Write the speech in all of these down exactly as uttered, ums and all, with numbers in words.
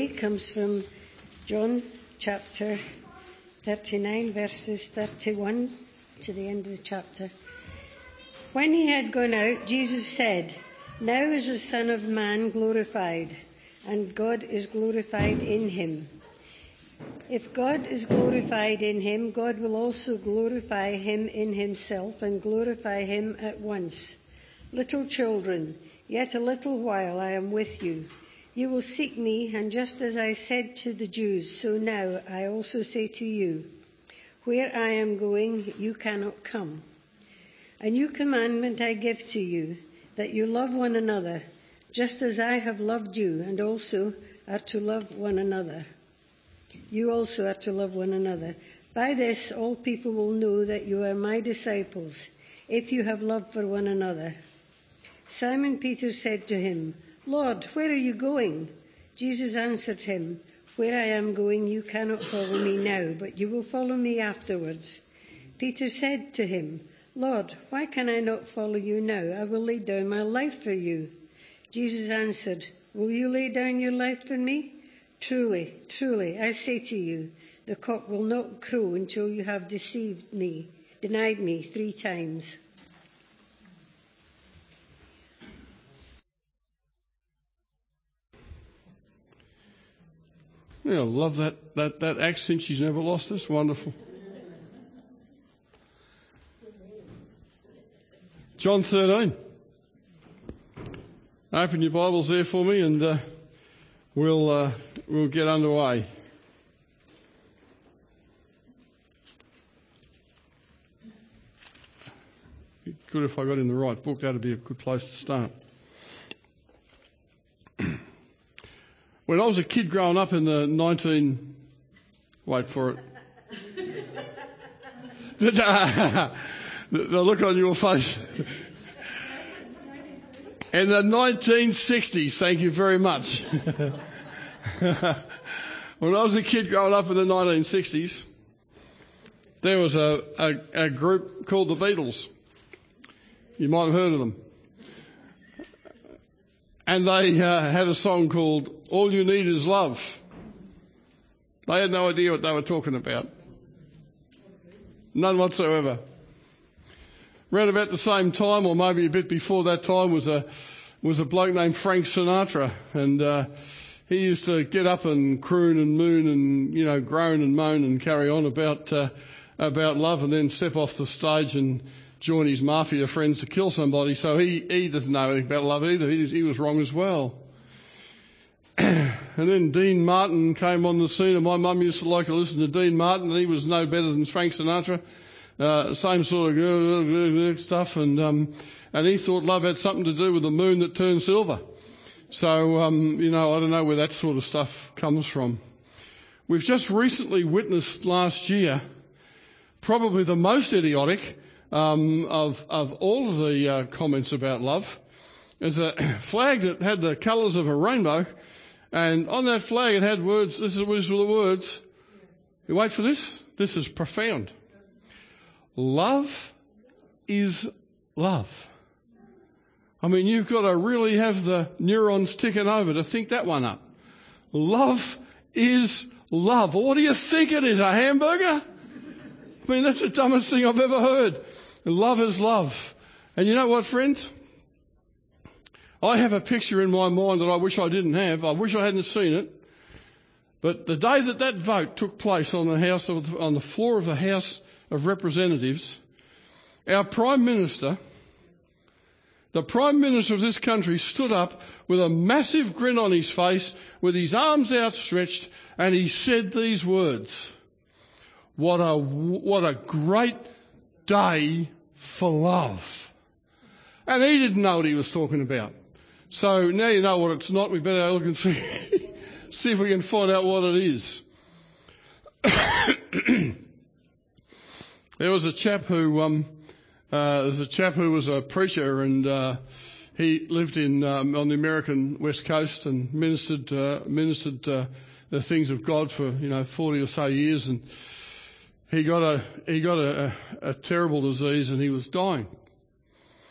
today comes from John chapter thirty-nine, verses thirty-one to the end of the chapter. When he had gone out, Jesus said, "Now is the Son of Man glorified, and God is glorified in him. If God is glorified in him, God will also glorify him in himself and glorify him at once. Little children, yet a little while I am with you. You will seek me, and just as I said to the Jews, so now I also say to you, where I am going, you cannot come. A new commandment I give to you, that you love one another, just as I have loved you, and also are to love one another. You also are to love one another. By this all people will know that you are my disciples, if you have love for one another." Simon Peter said to him, "Lord, where are you going?" Jesus answered him, "Where I am going you cannot follow me now, but you will follow me afterwards." Peter said to him, "Lord, why can I not follow you now? I will lay down my life for you." Jesus answered, "Will you lay down your life for me? Truly, truly, I say to you, the cock will not crow until you have deceived me, denied me three times." Yeah, I love that, that, that accent. She's never lost this. Wonderful. John thirteen. Open your Bibles there for me, and uh, we'll uh, we'll get underway. Good if I got in the right book. That'd be a good place to start. When I was a kid growing up in the nineteen, wait for it. the, uh, the, the look on your face. In the nineteen sixties, thank you very much. When I was a kid growing up in the nineteen sixties, there was a, a, a group called the Beatles. You might have heard of them. And they uh, had a song called "All You Need Is Love." They had no idea what they were talking about. None whatsoever. Around about the same time, or maybe a bit before that time, was a was a bloke named Frank Sinatra, and uh, he used to get up and croon and moon and you know groan and moan and carry on about uh, about love, and then step off the stage and join his mafia friends to kill somebody. So he he doesn't know anything about love either. He, he was wrong as well. And then Dean Martin came on the scene, and my mum used to like to listen to Dean Martin, and he was no better than Frank Sinatra. Uh, same sort of stuff, and um, and he thought love had something to do with the moon that turned silver. So, um, you know, I don't know where that sort of stuff comes from. We've just recently witnessed last year probably the most idiotic um, of, of all of the uh, comments about love. There's a flag that had the colours of a rainbow, and on that flag it had words, this is, these were the words, you wait for this, this is profound. Love is love. I mean, you've got to really have the neurons ticking over to think that one up. Love is love. What do you think it is, a hamburger? I mean, that's the dumbest thing I've ever heard. Love is love. And you know what, friends? I have a picture in my mind that I wish I didn't have. I wish I hadn't seen it. But the day that that vote took place on the house of, on the floor of the House of Representatives, our Prime Minister, the Prime Minister of this country, stood up with a massive grin on his face, with his arms outstretched, and he said these words: What a, what a great day for love. And he didn't know what he was talking about. So now you know what it's not. We better look and see, see if we can find out what it is. There was a chap who, um, uh, there was a chap who was a preacher, and uh, he lived in um, on the American West Coast and ministered uh, ministered uh, the things of God for you know forty or so years, and he got a he got a, a, a terrible disease, and he was dying.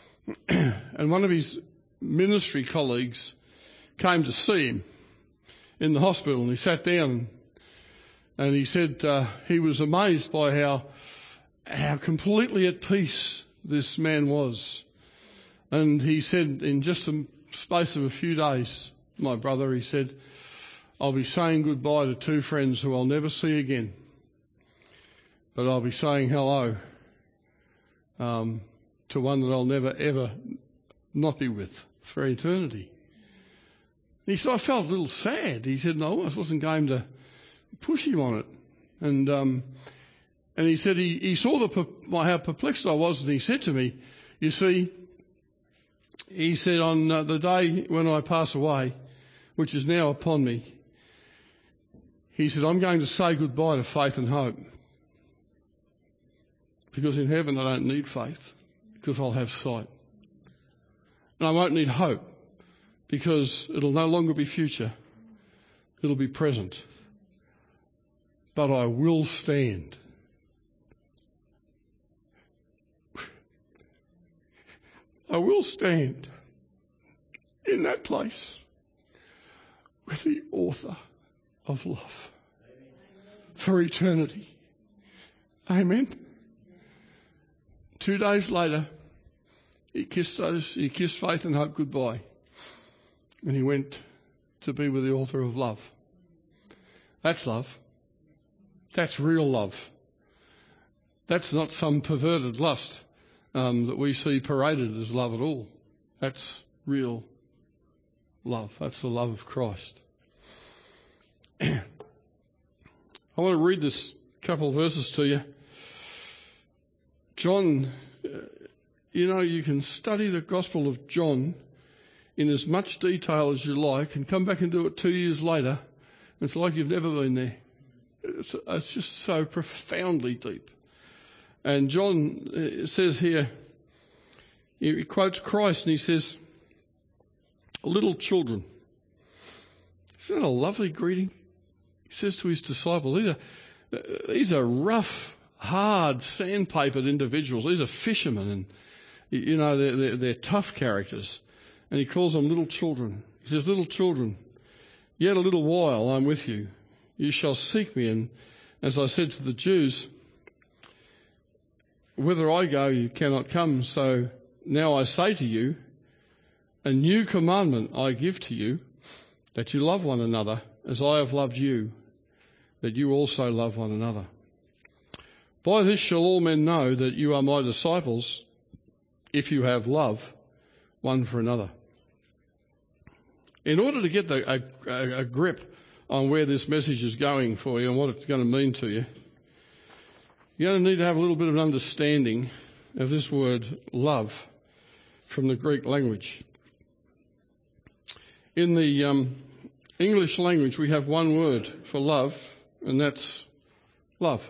And one of his ministry colleagues came to see him, in the hospital, and he sat down and he said uh, he was amazed by how how completely at peace this man was. And he said, in just a space of a few days, my brother, he said, I'll be saying goodbye to two friends who I'll never see again, but I'll be saying hello um, to one that I'll never ever not be with for eternity. He said, I felt a little sad. He said, no, I wasn't going to push him on it. And um, and he said he, he saw the how perplexed I was, and he said to me, you see, he said, on uh, the day when I pass away, which is now upon me, he said, I'm going to say goodbye to faith and hope. Because in heaven I don't need faith, because I'll have sight. And I won't need hope, because it'll no longer be future. It'll be present. But I will stand. I will stand in that place with the author of love for eternity. Amen. Two days later, he kissed those, he kissed faith and hope goodbye, and he went to be with the author of love. That's love. That's real love. That's not some perverted lust um, that we see paraded as love at all. That's real love. That's the love of Christ. I want to read this couple of verses to you. John, you know, you can study the Gospel of John in as much detail as you like and come back and do it two years later. It's like you've never been there. It's, it's just so profoundly deep. And John says here, he quotes Christ and he says, little children. Isn't that a lovely greeting? He says to his disciples, these are, these are rough, hard, sandpapered individuals. These are fishermen, and you know they're, they're, they're tough characters. And he calls them little children. He says, little children, yet a little while I'm with you. You shall seek me, and as I said to the Jews, whither I go you cannot come. So now I say to you, a new commandment I give to you, that you love one another as I have loved you, that you also love one another. By this shall all men know that you are my disciples, if you have love one for another. In order to get the, a, a, a grip on where this message is going for you and what it's going to mean to you, you're going to need to have a little bit of an understanding of this word love from the Greek language. In the um, English language, we have one word for love, and that's love.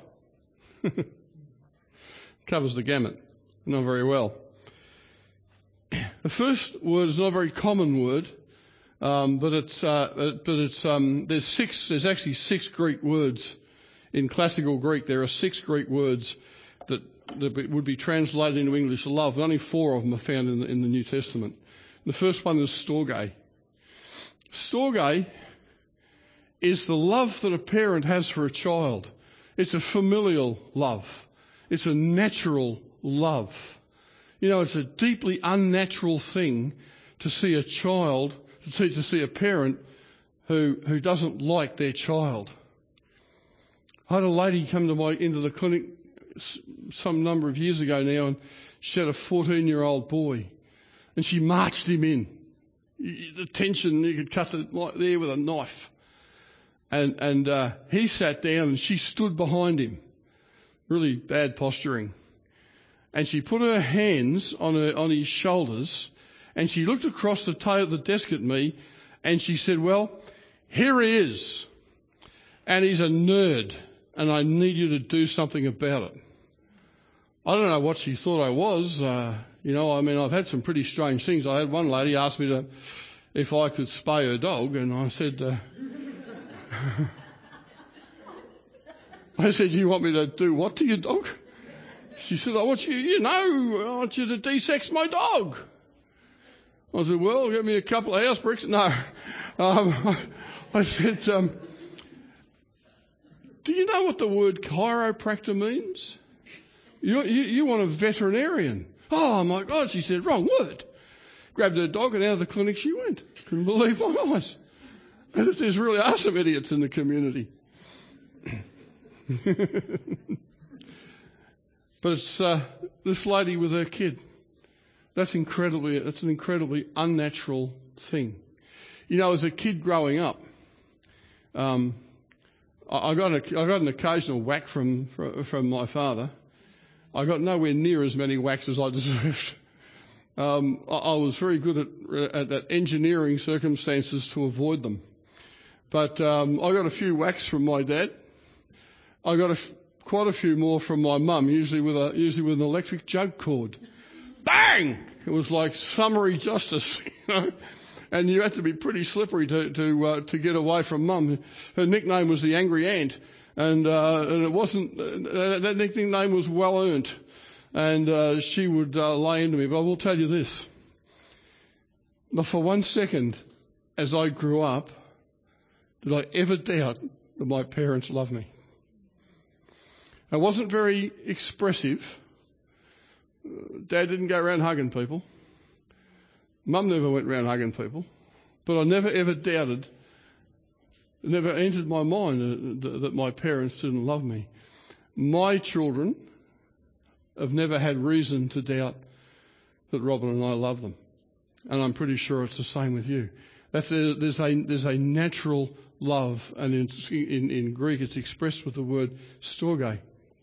Covers the gamut, not very well. The first word is not a very common word, um, but it's uh, but it's um, there's six. There's actually six Greek words in classical Greek. There are six Greek words that, that would be translated into English love, and only four of them are found in the, in the New Testament. The first one is storge. Storge is the love that a parent has for a child. It's a familial love. It's a natural love. You know, it's a deeply unnatural thing to see a child, to see, to see a parent who, who doesn't like their child. I had a lady come to my, into the clinic some number of years ago now, and she had a fourteen-year-old boy, and she marched him in. The tension, you could cut it like there with a knife. And, and, uh, he sat down and she stood behind him. Really bad posturing. And she put her hands on her, on his shoulders, and she looked across the tail of the desk at me, and she said, well, here he is. And he's a nerd, and I need you to do something about it. I don't know what she thought I was. Uh, you know, I mean, I've had some pretty strange things. I had one lady ask me to, if I could spay her dog, and I said, uh, I said, you want me to do what to your dog? She said, I want you, you know, I want you to de-sex my dog. I said, well, give me a couple of house bricks. No. Um, I said, um, do you know what the word chiropractor means? You, you, you want a veterinarian. Oh my God, she said, wrong word. Grabbed her dog and out of the clinic she went. Couldn't believe my eyes. And there's really are some idiots in the community. But it's uh, this lady with her kid. That's incredibly, that's an incredibly unnatural thing. You know, as a kid growing up, um, I, I got a, I got an occasional whack from from my father. I got nowhere near as many whacks as I deserved. Um, I, I was very good at, at, at engineering circumstances to avoid them. But um, I got a few whacks from my dad. I got a, quite a few more from my mum, usually with a usually with an electric jug cord. Bang! It was like summary justice, you know. And you had to be pretty slippery to to uh, to get away from mum. Her nickname was the Angry Ant, and uh, and it wasn't uh, that nickname was well earned. And uh, she would uh, lay into me. But I will tell you this: not for one second, as I grew up, did I ever doubt that my parents loved me. I wasn't very expressive. Dad didn't go around hugging people. Mum never went around hugging people. But I never ever doubted, it never entered my mind that my parents didn't love me. My children have never had reason to doubt that Robin and I love them. And I'm pretty sure it's the same with you. That's a, there's, a, there's a natural love, and in, in, in Greek it's expressed with the word storge.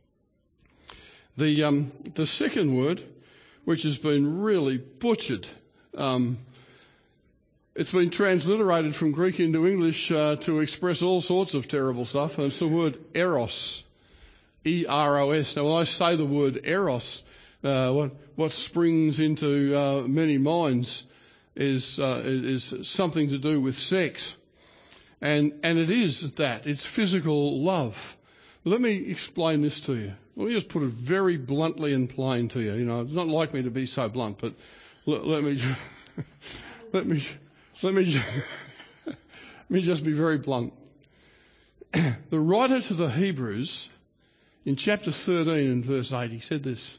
The, um, the second word, which has been really butchered, um, it's been transliterated from Greek into English uh, to express all sorts of terrible stuff, and it's the word eros, E R O S. Now, when I say the word eros, uh, what, what springs into uh, many minds is, uh, is something to do with sex. And, and it is that. It's physical love. Let me explain this to you. Let me just put it very bluntly and plain to you. You know, it's not like me to be so blunt, but let, let me, let me, let me, let me just be very blunt. The writer to the Hebrews, in chapter thirteen and verse eight, he said this: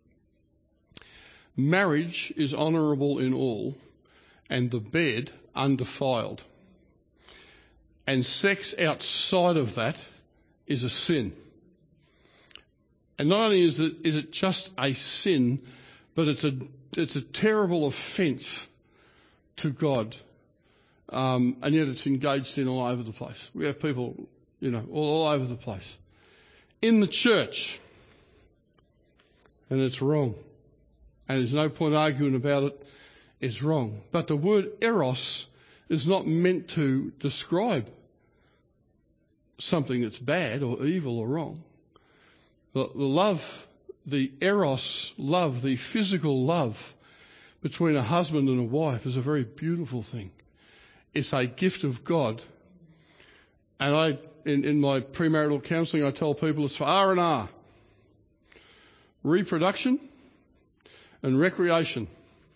marriage is honourable in all, and the bed undefiled. And sex outside of that is a sin. And not only is it, is it just a sin, but it's a, it's a terrible offence to God. Um, and yet it's engaged in all over the place. We have people, you know, all, all over the place. In the church. And it's wrong. And there's no point arguing about it. It's wrong. But the word eros is not meant to describe something that's bad or evil or wrong. The, the love, the eros love, the physical love between a husband and a wife is a very beautiful thing. It's a gift of God. And I, in, in my premarital counselling, I tell people it's for R and R. Reproduction and recreation.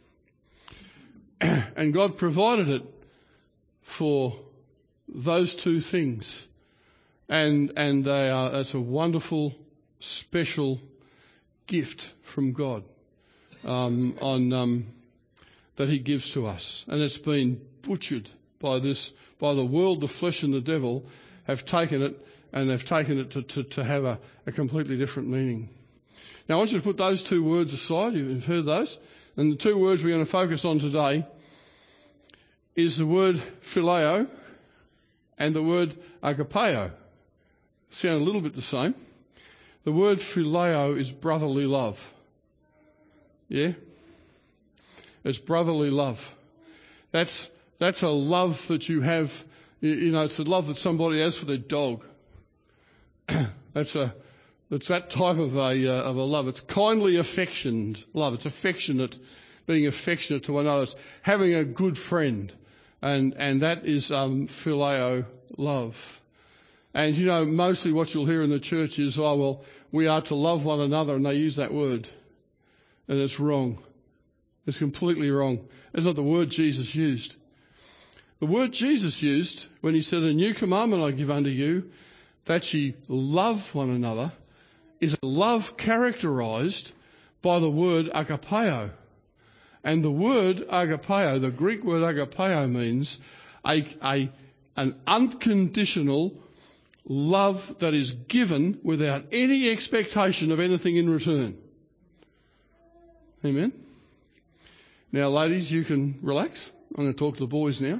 And God provided it for those two things. And and they are, it's a wonderful, special gift from God um, on um, that He gives to us. And it's been butchered by this, by the world, the flesh and the devil have taken it, and they've taken it to, to, to have a, a completely different meaning. Now I want you to put those two words aside. You've heard those. And the two words we're going to focus on today is the word phileo and the word agapeo. Sound a little bit the same. The word phileo is brotherly love. Yeah? It's brotherly love. That's that's a love that you have, you, you know, it's a love that somebody has for their dog. that's a it's that type of a uh, of a love. It's kindly affectioned love. It's affectionate, being affectionate to one another. It's having a good friend. And and that is um, phileo love. And, you know, mostly what you'll hear in the church is, oh, well, we are to love one another, and they use that word. And it's wrong. It's completely wrong. It's not the word Jesus used. The word Jesus used when he said, a new commandment I give unto you, that ye love one another, is a love characterised by the word agapeo. And the word agapeo, the Greek word agapeo, means a, a, an unconditional love that is given without any expectation of anything in return. Amen? Now, ladies, you can relax. I'm going to talk to the boys now.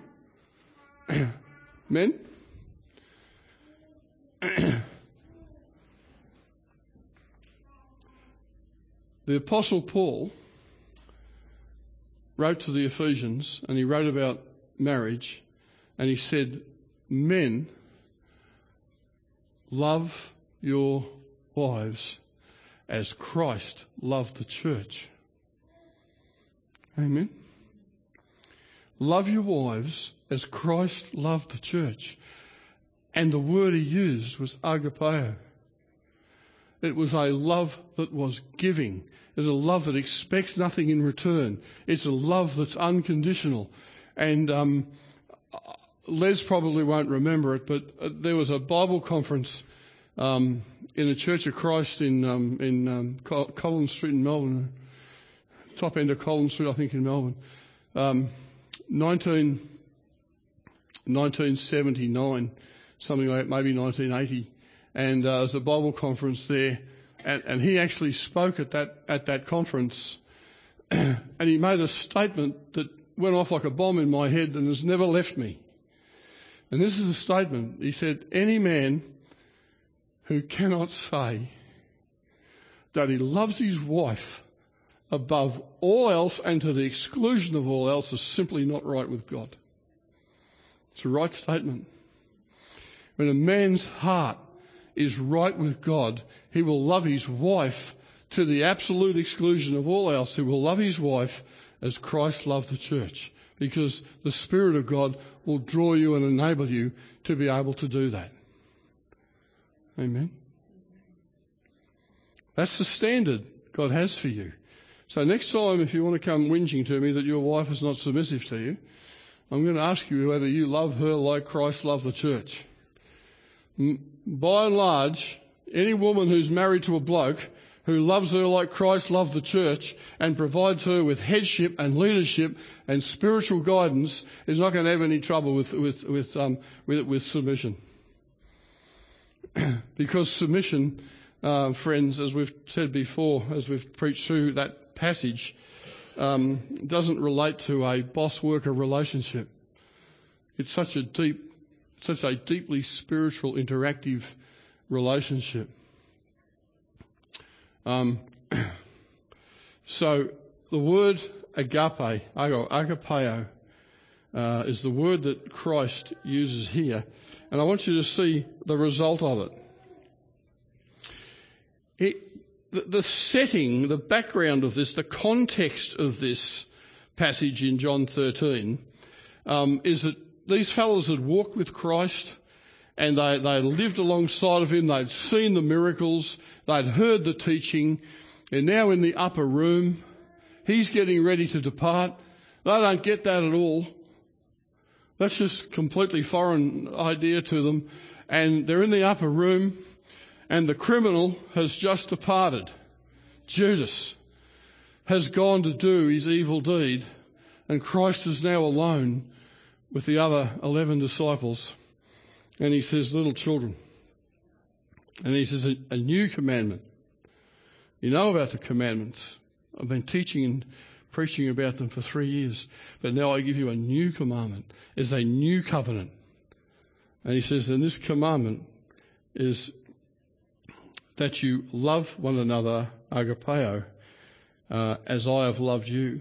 Men? The Apostle Paul wrote to the Ephesians, and he wrote about marriage, and he said, men, love your wives as Christ loved the church. Amen. Love your wives as Christ loved the church. And the word he used was agapeo. It was a love that was giving. It's a love that expects nothing in return. It's a love that's unconditional. And um, Les probably won't remember it, but uh, there was a Bible conference um, in the Church of Christ in um, in um, Col- Collins Street in Melbourne, top end of Collins Street, I think, in Melbourne. Um, nineteen seventy-nine, something like that, maybe nineteen eighty, and uh, there was a Bible conference there, and, and he actually spoke at that at that conference, and he made a statement that went off like a bomb in my head and has never left me. And this is the statement. He said, any man who cannot say that he loves his wife above all else and to the exclusion of all else is simply not right with God. It's a right statement. When a man's heart is right with God, he will love his wife to the absolute exclusion of all else. He will love his wife as Christ loved the church, because the Spirit of God will draw you and enable you to be able to do that. Amen. That's the standard God has for you. So next time, if you want to come whinging to me that your wife is not submissive to you, I'm going to ask you whether you love her like Christ loved the church. By and large, any woman who's married to a bloke who loves her like Christ loved the church and provides her with headship and leadership and spiritual guidance is not going to have any trouble with with with um, with, with submission. Because submission, uh, friends, as we've said before, as we've preached through that passage, um, doesn't relate to a boss-worker relationship. It's such a deep, such a deeply spiritual, interactive relationship. Um, so the word agape, agapeo, uh, is the word that Christ uses here. And I want you to see the result of it. it the, the setting, the background of this, the context of this passage in John thirteen um, is that these fellows had walked with Christ and they, they lived alongside of him. They'd seen the miracles. They'd heard the teaching. They're now in the upper room. He's getting ready to depart. They don't get that at all. That's just a completely foreign idea to them. And they're in the upper room, and the criminal has just departed. Judas has gone to do his evil deed, and Christ is now alone with the other eleven disciples. And he says, little children. And he says, a, a new commandment. You know about the commandments. I've been teaching and preaching about them for three years. But now I give you a new commandment. It's a new covenant. And he says, and this commandment is that you love one another, agapeo, uh, as I have loved you.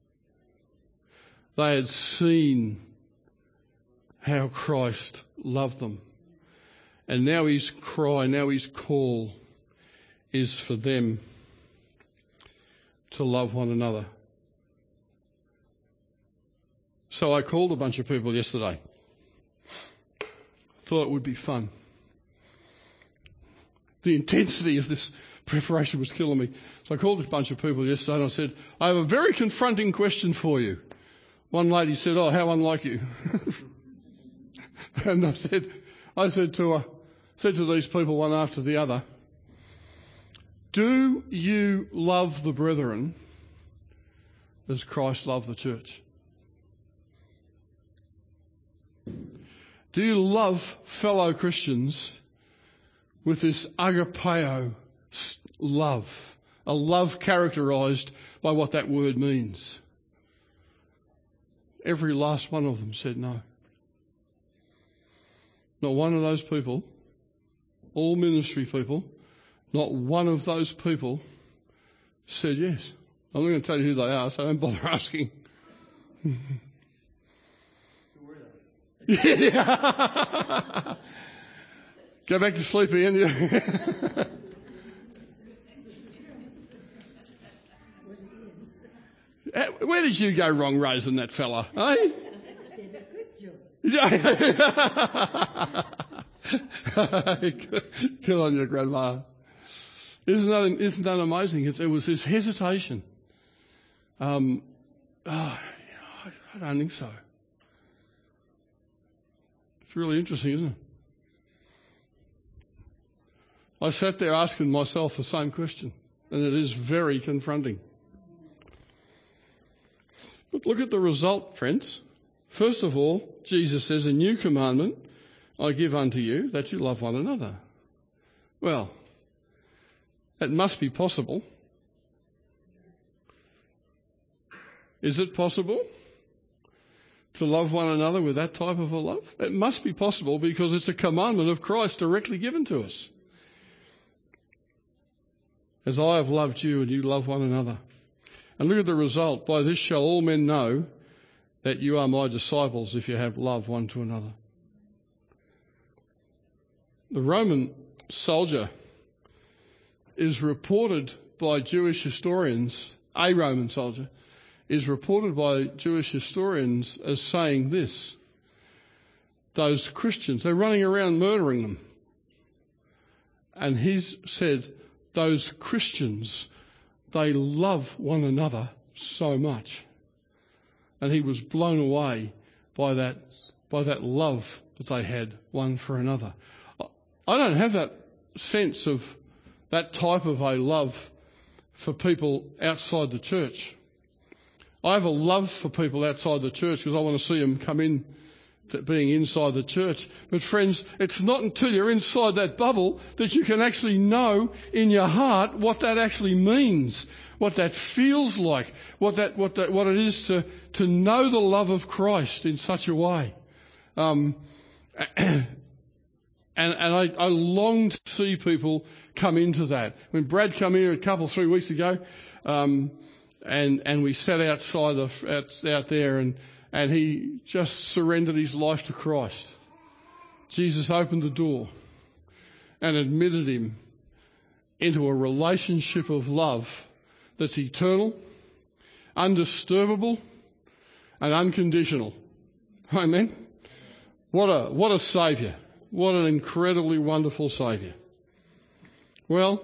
They had seen how Christ loved them. And now his cry, now his call is for them to love one another. So I called a bunch of people yesterday. Thought it would be fun. The intensity of this preparation was killing me. So I called a bunch of people yesterday and I said, I have a very confronting question for you. One lady said, "Oh, how unlike you." And I said, I said to her, said to these people one after the other, "Do you love the brethren as Christ loved the church?" Do you love fellow Christians with this agapeo love, a love characterised by what that word means? Every last one of them said no. Not one of those people, all ministry people, not one of those people said yes. I'm not going to tell you who they are, so don't bother asking. Who were they? Yeah. Go back to sleep again. Yeah. Where did you go wrong raising that fella? Eh? Good on you, Grandma. Isn't that, isn't that amazing? It, it was this hesitation. Um, oh, I, I don't think so. It's really interesting, isn't it? I sat there asking myself the same question, and it is very confronting. But look at the result, friends. First of all, Jesus says, "A new commandment I give unto you, that you love one another." Well, that must be possible. Is it possible to love one another with that type of a love? It must be possible because it's a commandment of Christ directly given to us. As I have loved you, and you love one another. And look at the result. "By this shall all men know that you are my disciples, if you have love one to another." The Roman soldier is reported by Jewish historians, a Roman soldier, is reported by Jewish historians as saying this: those Christians, they're running around murdering them. And he's said, those Christians, they love one another so much. And he was blown away by that, by that love that they had one for another. I don't have that sense of that type of a love for people outside the church. I have a love for people outside the church because I want to see them come in to being inside the church. But friends, it's not until you're inside that bubble that you can actually know in your heart what that actually means, what that feels like, what that, what that, what it is to, to know the love of Christ in such a way. Um, and, and I, I long to see people come into that. When Brad came here a couple, three weeks ago, um, and, and we sat outside of, out, out there and, and he just surrendered his life to Christ. Jesus opened the door and admitted him into a relationship of love that's eternal, undisturbable, and unconditional. Amen. What a what a saviour! What an incredibly wonderful saviour. Well,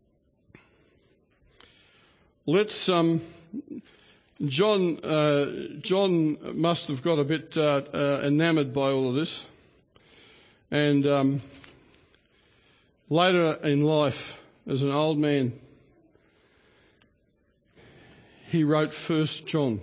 let's. Um, John uh, John must have got a bit uh, uh, enamoured by all of this, and um, later in life, as an old man, he wrote First John.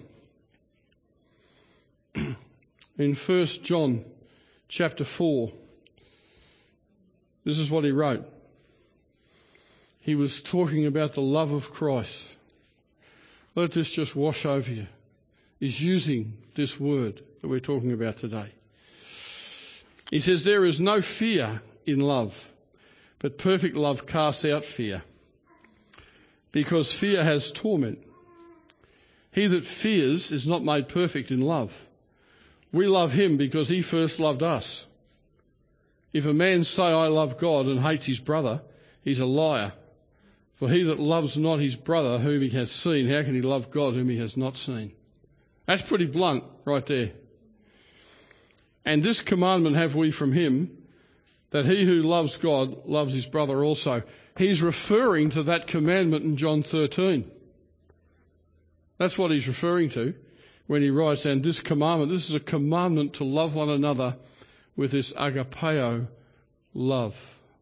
In First John chapter four, this is what he wrote. He was talking about the love of Christ. Let this just wash over you. He's using this word that we're talking about today. He says, "There is no fear in love, but perfect love casts out fear, because fear has torment. He that fears is not made perfect in love. We love him because he first loved us. If a man say, I love God, and hates his brother, he's a liar. For he that loves not his brother whom he has seen, how can he love God whom he has not seen?" That's pretty blunt right there. "And this commandment have we from him, that he who loves God loves his brother also." He's referring to that commandment in John thirteen. That's what he's referring to. when he writes down this commandment. This is a commandment to love one another with this agapeo love.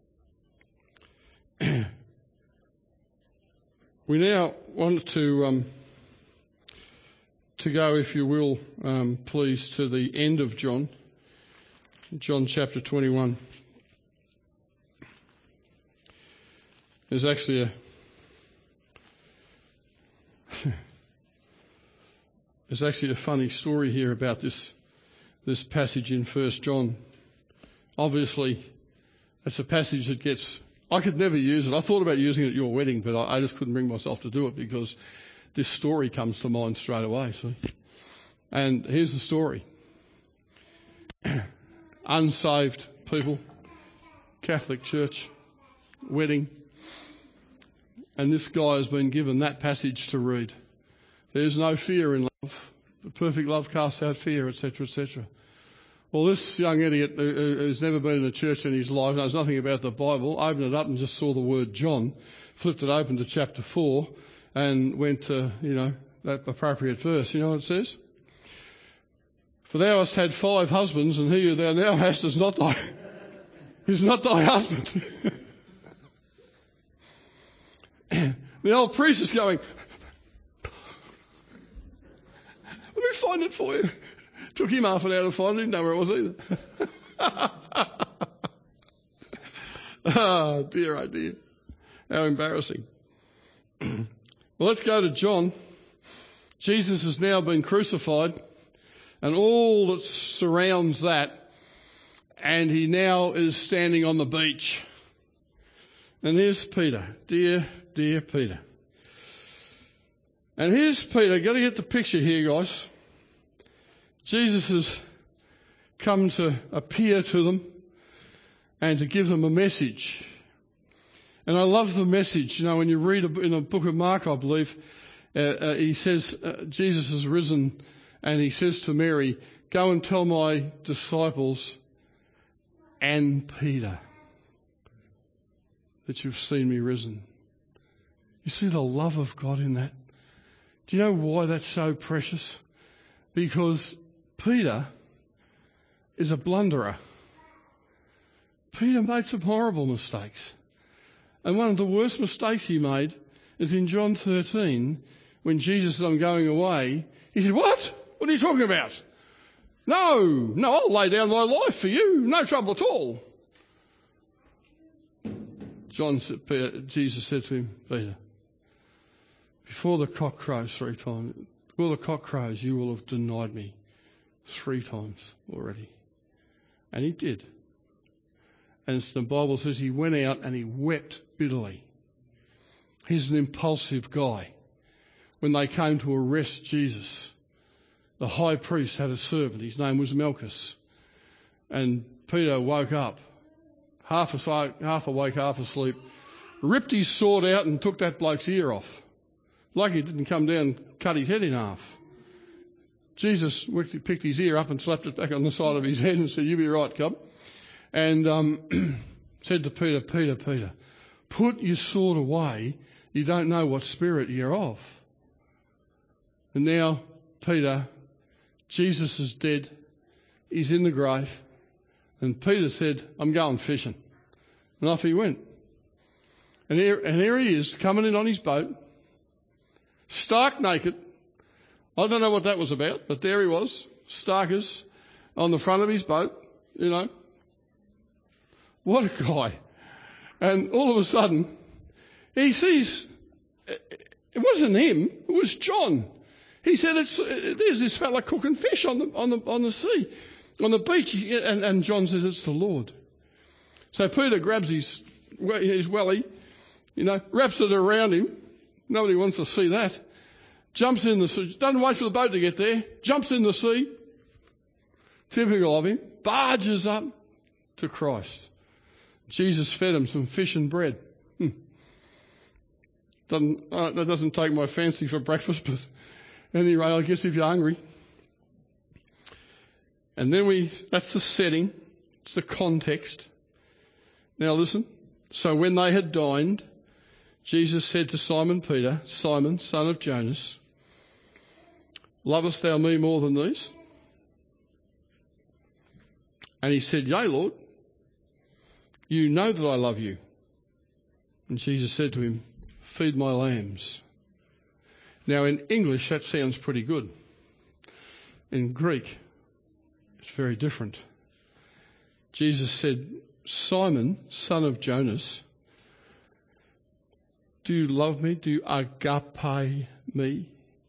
We now want to um, to go, if you will, um, please, to the end of John, John chapter twenty-one. There's actually a there's actually a funny story here about this this passage in First John. Obviously, it's a passage that gets. I could never use it. I thought about using it at your wedding, but I, I just couldn't bring myself to do it because this story comes to mind straight away. See? And here's the story. Unsaved people, Catholic Church, wedding, and this guy has been given that passage to read. There's no fear in love. The perfect love casts out fear, et cetera, et cetera. Well, this young idiot who's never been in a church in his life, knows nothing about the Bible, opened it up and just saw the word John, flipped it open to chapter four, and went to, you know, that appropriate verse. You know what it says? For thou hast had five husbands, and he who thou now hast is not thy, is not thy husband. The old priest is going, let me find it for you. Took him half an hour to find it, didn't know where it was either. Oh dear, oh dear. How embarrassing. Well, let's go to John. Jesus has now been crucified and all that surrounds that, and he now is standing on the beach. And here's Peter, dear, dear Peter. And here's Peter. Got to get the picture here, guys. Jesus has come to appear to them and to give them a message. And I love the message. You know, when you read in the book of Mark, I believe, uh, uh, he says, uh, Jesus has risen, and he says to Mary, go and tell my disciples and Peter that you've seen me risen. You see the love of God in that? Do you know why that's so precious? Because Peter is a blunderer. Peter made some horrible mistakes. And one of the worst mistakes he made is in John thirteen, when Jesus said, I'm going away. He said, what? What are you talking about? No, no, I'll lay down my life for you. No trouble at all. John said, Peter, Jesus said to him, Peter, before the cock crows three times, before the cock crows, you will have denied me three times already. And he did. And the Bible says he went out and he wept bitterly. He's an impulsive guy. When they came to arrest Jesus, the high priest had a servant. His name was Malchus. And Peter woke up, half asleep, half awake, half asleep, ripped his sword out and took that bloke's ear off. Lucky it didn't come down and cut his head in half. Jesus picked his ear up and slapped it back on the side of his head and said, you be right, cub. And um, said to Peter, Peter, Peter, put your sword away. You don't know what spirit you're of. And now, Peter, Jesus is dead. He's in the grave. And Peter said, I'm going fishing. And off he went. And here, and here he is, coming in on his boat, stark naked. I don't know what that was about, but there he was, starkers, on the front of his boat, you know. What a guy. And all of a sudden, he sees, it wasn't him, it was John. He said, it's, there's this fella cooking fish on the, on the, on the sea, on the beach. And, and John says, it's the Lord. So Peter grabs his, his welly, you know, wraps it around him. Nobody wants to see that. Jumps in the sea, doesn't wait for the boat to get there, jumps in the sea, typical of him, barges up to Christ. Jesus fed him some fish and bread. Hmm. Doesn't, uh, that doesn't take my fancy for breakfast, but anyway, I guess if you're hungry. And then we, that's the setting, it's the context. Now listen, so when they had dined, Jesus said to Simon Peter, Simon, son of Jonas, lovest thou me more than these? And he said, Yea, Lord, you know that I love you. And Jesus said to him, feed my lambs. Now in English that sounds pretty good. In Greek it's very different. Jesus said, Simon, son of Jonas, do you love me? Do you agape me?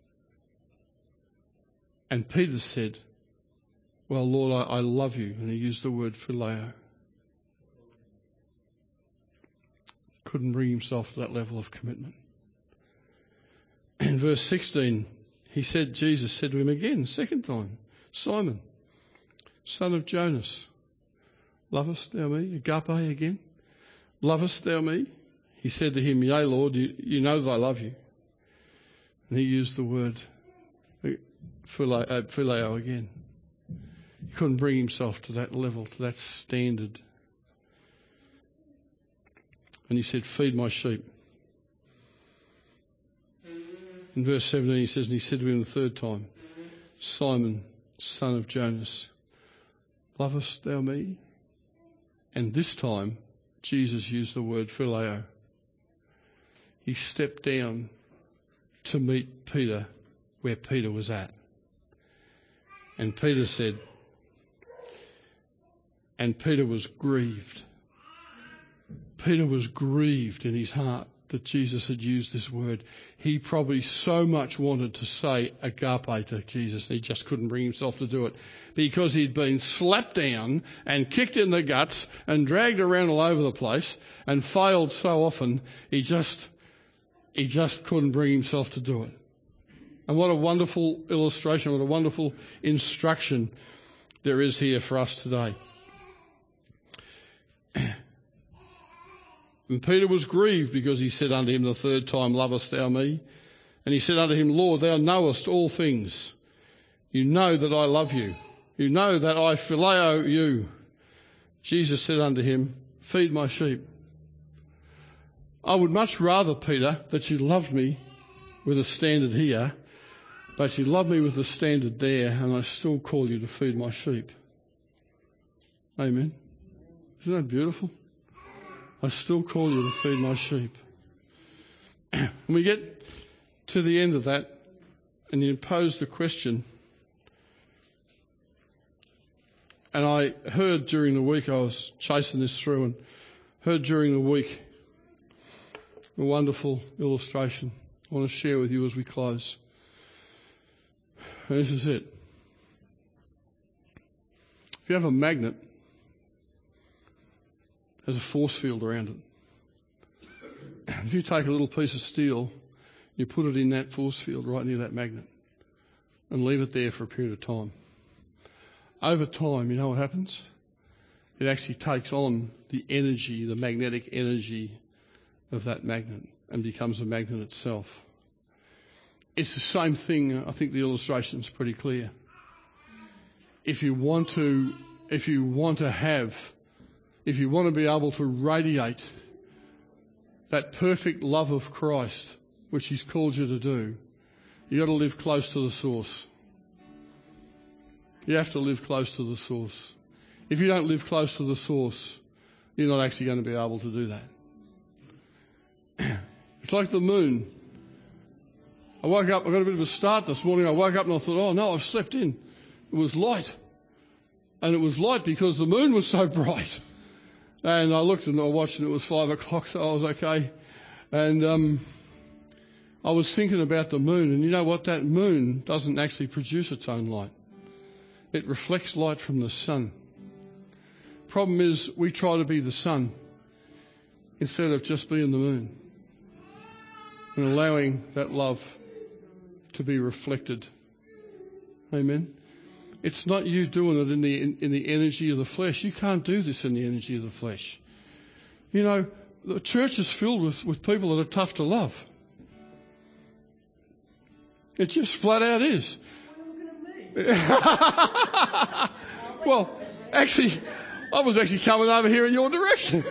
And Peter said, well, Lord, I, I love you. And he used the word phileo. Couldn't bring himself to that level of commitment. In verse sixteen, he said, Jesus said to him again, second time, Simon, son of Jonas, lovest thou me? Agape again. Lovest thou me? He said to him, Yea, Lord, you, you know that I love you. And he used the word phileo, phileo again. He couldn't bring himself to that level, to that standard. And he said, feed my sheep. In verse seventeen he says, and he said to him the third time, Simon, son of Jonas, lovest thou me? And this time Jesus used the word phileo. He stepped down to meet Peter where Peter was at. And Peter said, and Peter was grieved. Peter was grieved in his heart that Jesus had used this word. He probably so much wanted to say agape to Jesus, and he just couldn't bring himself to do it because he'd been slapped down and kicked in the guts and dragged around all over the place and failed so often, he just, he just couldn't bring himself to do it. And what a wonderful illustration, what a wonderful instruction there is here for us today. And Peter was grieved because he said unto him the third time, lovest thou me? And he said unto him, Lord, thou knowest all things. You know that I love you. You know that I phileo you. Jesus said unto him, feed my sheep. I would much rather, Peter, that you loved me with a standard here, but you love me with the standard there, and I still call you to feed my sheep. Amen. Isn't that beautiful? I still call you to feed my sheep. When we get to the end of that, and you pose the question, and I heard during the week, I was chasing this through, and heard during the week a wonderful illustration I want to share with you as we close. And this is it. If you have a magnet, there's a force field around it. If you take a little piece of steel, you put it in that force field right near that magnet and leave it there for a period of time. Over time, you know what happens? It actually takes on the energy, the magnetic energy of that magnet and becomes a magnet itself. It's the same thing. I think the illustration is pretty clear. If you want to, if you want to have If you want to be able to radiate that perfect love of Christ, which he's called you to do, you've got to live close to the source. You have to live close to the source. If you don't live close to the source, you're not actually going to be able to do that. It's like the moon. I woke up, I got a bit of a start this morning. I woke up and I thought, oh no, I've slept in. It was light. And it was light because the moon was so bright. And I looked and I watched and it was five o'clock, so I was okay. And um, I was thinking about the moon, and you know what? That moon doesn't actually produce its own light. It reflects light from the sun. Problem is, we try to be the sun instead of just being the moon and allowing that love to be reflected. Amen. It's not you doing it in the in, in the energy of the flesh. You can't do this in the energy of the flesh. You know, the church is filled with, with people that are tough to love. It just flat out is. Well, actually, I was actually coming over here in your direction.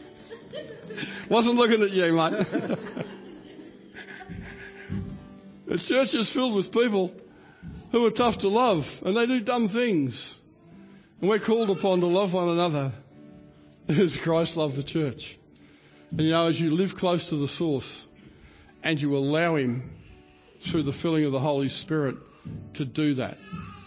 Wasn't looking at you, mate. The church is filled with people who are tough to love, and they do dumb things. And we're called upon to love one another as Christ loved the church. And you know, as you live close to the source and you allow him through the filling of the Holy Spirit to do that,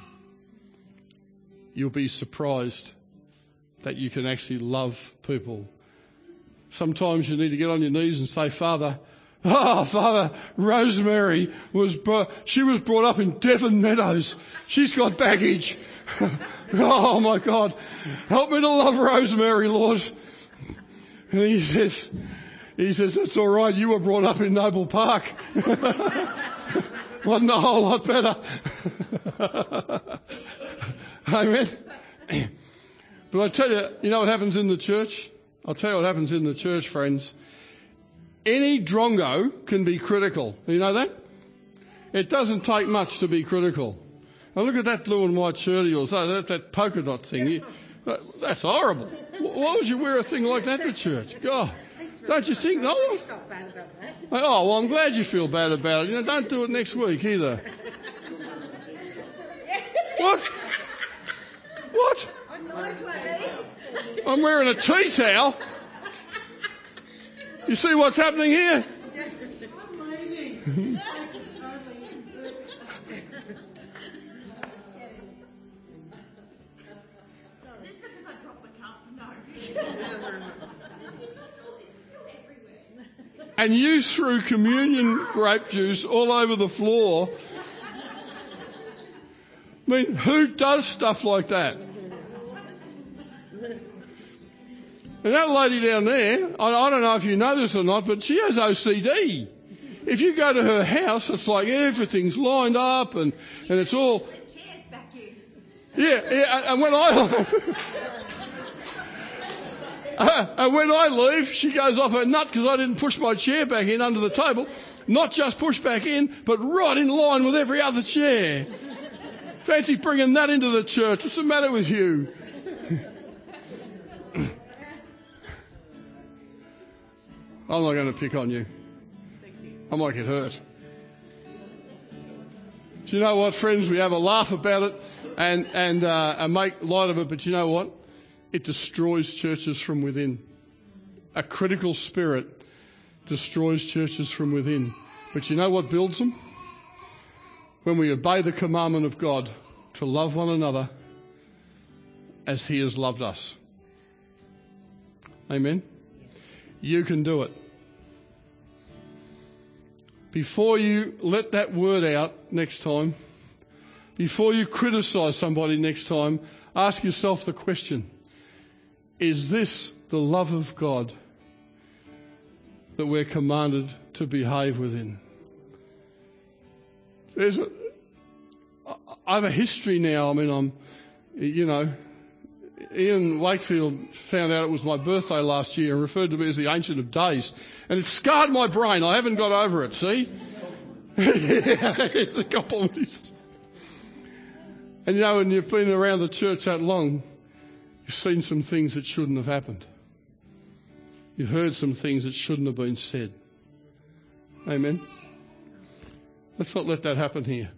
you'll be surprised that you can actually love people. Sometimes you need to get on your knees and say, Father, oh, Father, Rosemary was, brought, she was brought up in Devon Meadows. She's got baggage. Oh my God, help me to love Rosemary, Lord. And he says, he says, that's all right. You were brought up in Noble Park. Wasn't a whole lot better. Amen. But I tell you, you know what happens in the church? I'll tell you what happens in the church, friends. Any drongo can be critical. You know that? It doesn't take much to be critical. Now look at that blue and white shirt of yours, that, that polka dot thing. You, that, that's horrible. Why would you wear a thing like that to church? God, don't you think? No. Oh, well, I'm glad you feel bad about it. You know, don't do it next week either. What? What? I'm wearing a tea towel. You see what's happening here? And you threw communion grape juice all over the floor. I mean, who does stuff like that? And that lady down there, I, I don't know if you know this or not, but she has O C D. If you go to her house, it's like everything's lined up and, and it's all... Yeah, yeah, and when I... uh, and when I leave, she goes off her nut because I didn't push my chair back in under the table. Not just push back in, but right in line with every other chair. Fancy bringing that into the church. What's the matter with you? I'm not going to pick on you. I might get hurt. Do you know what, friends? We have a laugh about it and, and, uh, and make light of it, but you know what? It destroys churches from within. A critical spirit destroys churches from within. But you know what builds them? When we obey the commandment of God to love one another as he has loved us. Amen? You can do it. Before you let that word out next time, before you criticize somebody next time, ask yourself the question, is this the love of God that we're commanded to behave within? There's a, I have a history now. I mean, I'm, you know, Ian Wakefield found out it was my birthday last year and referred to me as the Ancient of Days. And it scarred my brain. I haven't got over it, see? It's a compliment. And you know, when you've been around the church that long, you've seen some things that shouldn't have happened. You've heard some things that shouldn't have been said. Amen? Let's not let that happen here.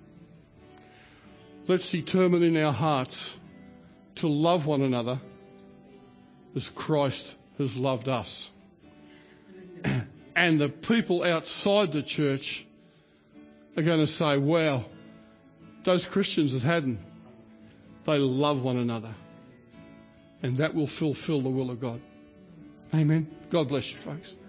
Let's determine in our hearts to love one another as Christ has loved us. And the people outside the church are going to say, wow, those Christians that hadn't, they love one another. And that will fulfill the will of God. Amen. God bless you, folks.